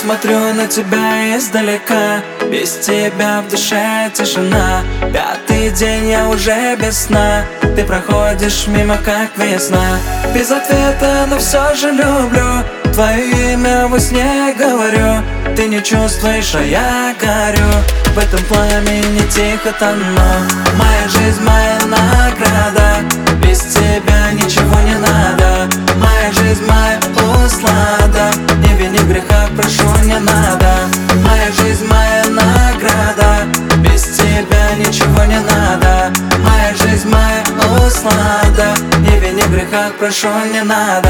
смотрю на тебя издалека, без тебя в душе тишина. Пятый день я уже без сна, ты проходишь мимо как весна. Без ответа, но все же люблю, твое имя во сне говорю. Ты не чувствуешь, а я горю, в этом пламени тихо тону. Моя жизнь, моя награда, без тебя ничего не надо. Моя жизнь, моя услада, не вини в грехах, прошу, не надо. Моя жизнь, моя награда, без тебя ничего не надо. Моя жизнь, моя услада, не вини в грехах, прошу, не надо.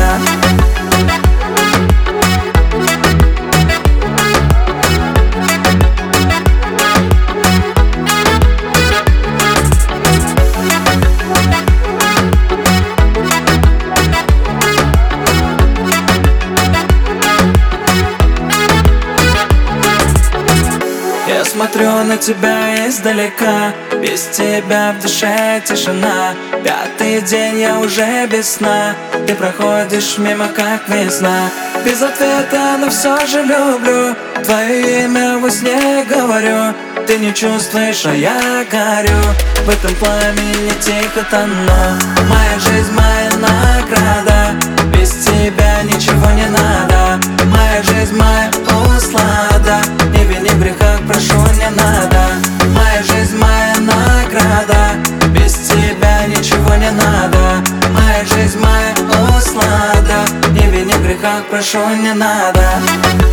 Я смотрю на тебя издалека, без тебя в душе тишина. Пятый день я уже без сна, ты проходишь мимо как весна. Без ответа, но все же люблю, твое имя во сне говорю. Ты не чувствуешь, а я горю, в этом пламени тихо тону. Моя жизнь, моя награда, без тебя ничего не надо. Моя жизнь, моя услада, не вини в грехах, прошу, не надо. Моя жизнь, моя награда, без тебя ничего не надо. Моя жизнь, моя услада, не вини в грехах, прошу, не надо.